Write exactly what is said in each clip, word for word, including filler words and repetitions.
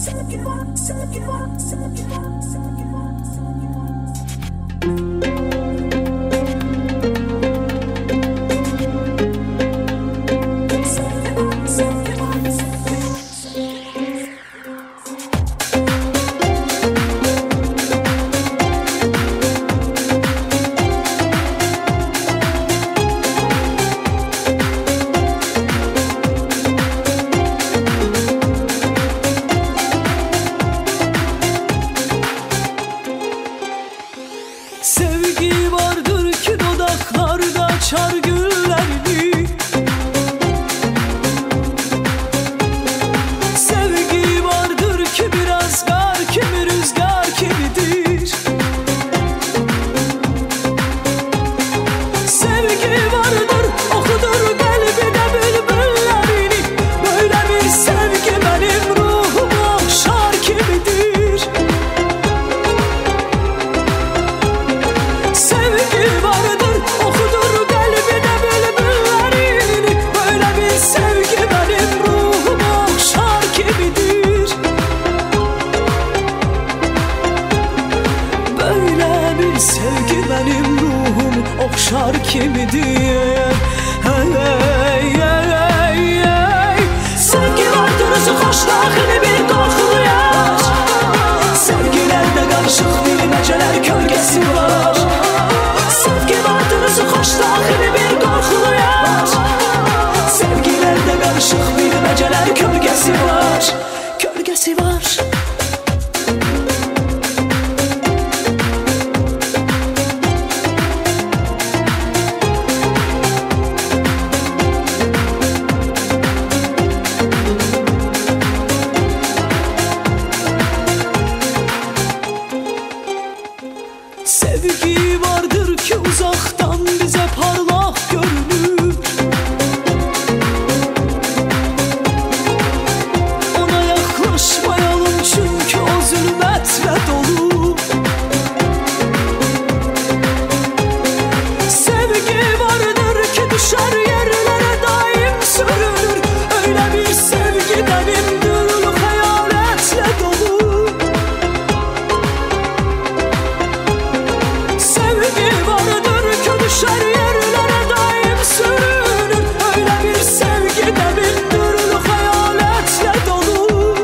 Sevgi vardır ki dudaklarda açar güllerini. Sevgi vardır ki biraz gar, kimi rüzgar kimidir. Sevgi vardır, okudur kalbine bülbüllerini. Böyle bir sevgi benim ruhumu okşar kimidir. Sevgi vardır, okudur kalbine bülbüllerini. Böyle bir sevgi benim ruhumu okşar kimidir. Böyle bir sevgi benim ruhumu okşar kimidir. Hey, hey, hey, hey. Sevgi vardır, hoş daxili bir korkulu yaş. Sevgilerde karışık bilmeceler kölgesi var. Sevgi vardır, hoş daxili bir korkulu yaş. Sevgilerde karışık bilmeceler kölgesi var. Kölgesi var. Sevgi vardır ki uzaktan bize parlak görünür. Ona yaklaşmayalım çünkü o zulmetle dolu. Sevgi vardır ki düşer yerlere daim sürünür. Öyle bir sevgi benimdir, hayaletle dolu. Sevgi vardır ki düşer yerlere daim sürünür. Öyle bir sevgi de bindir, hayaletle dolu.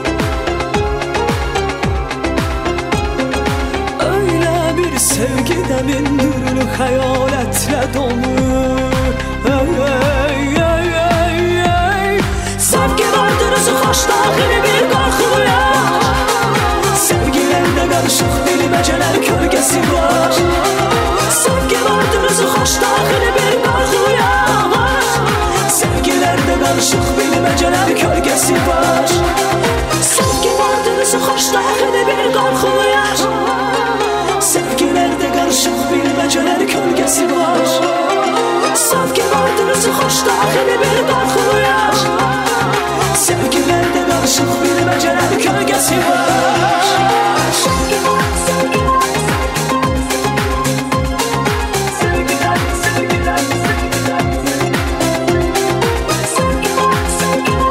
Öyle bir sevgi de bindir, hayaletle dolu. Hey, hey, hey, hey, hey. Sevgi vardır, hoş daxili bir korkulu yaş. Sevgilerde karışık bilmeceler kölgesi var. Sevgi vardır, hoş daxili bir korkulu yaş. Sevgilerde karışık bilmeceler kölgesi var. Sevgi vardır, hoş daxili bir korkulu yaş. Sevgilerde karışık bilmeceler kölgesi var. Sevgi vardır, hoş daxili bir korkulu yaş. Sevgilerde karışık bilmeceler kölgesi var. Sevgi var, sevgi var. Sevgiler, sevgiler, sevgiler. Sevgi var, sevgi var.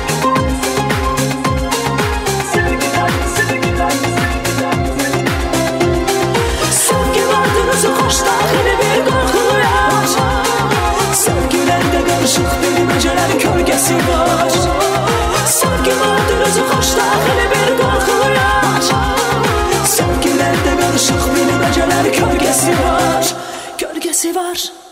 Sevgiler, sevgiler, sevgiler. Sevgi vardır, hoş daxili bir korkulu yaş. Sevgilerde karışık bilmeceler kölgesi var. Sevgi vardır, hoş daxili bir korkulu yaş. Sevgilerde karışık bilmeceler kölgesi var. Kölgesi var.